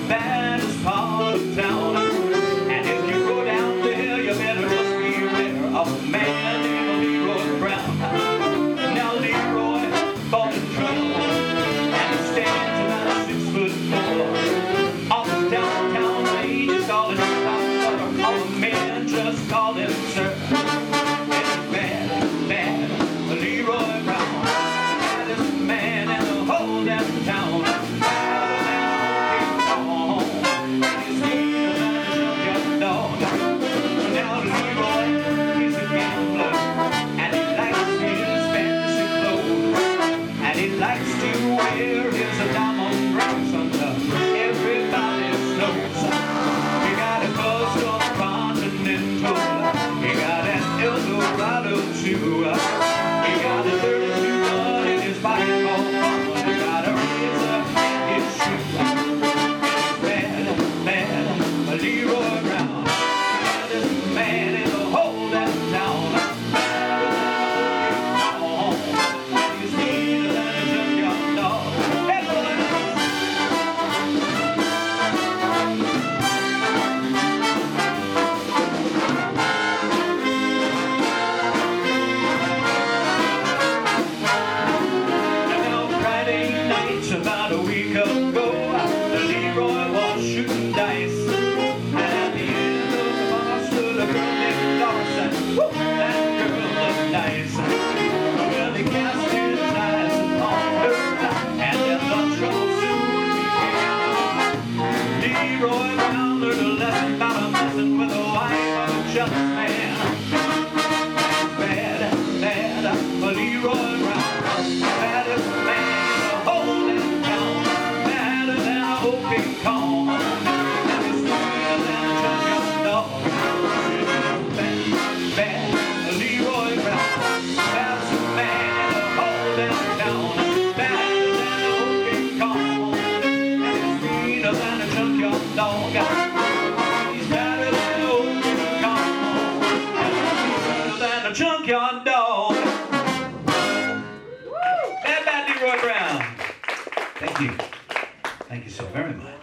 baddest part of town. And if you go down there, you better just beware of a man named Leroy Brown. Now Leroy fought in trouble, and he stands about 6'4". Off the downtown way, just call him Pop, all the men just call him Sir. And he's bad, bad, Leroy Brown, baddest man in the whole damn town. Likes to wear his diamond rings under everybody's nose. He got a buzz from Continental. He got an Eldorado too. He got a 32 gun in his pocket ball. He got a razor in his shoe. Bad, bad, Leroy Brown, baddest man in the whole damn town. About a week ago, Leroy was shooting dice, and at the end of the bar stood a girl named Doris. Woo, that girl looked nice. Well, he cast his eyes upon her, and then the trouble soon began. Leroy Brown learned a lesson about messing with the wife of a jealous man. Bad, bad, Leroy Brown, baddest man. Calm, and he's sweeter than a junkyard dog. Bad, bad, Leroy Brown, baddest man in the whole damn town. Better than a whooping calm, and he's sweeter than a junkyard dog. He's better than a whooping calm, and he's sweeter than a junkyard dog. Bad, bad Leroy Brown. Thank you. Thank you so very much.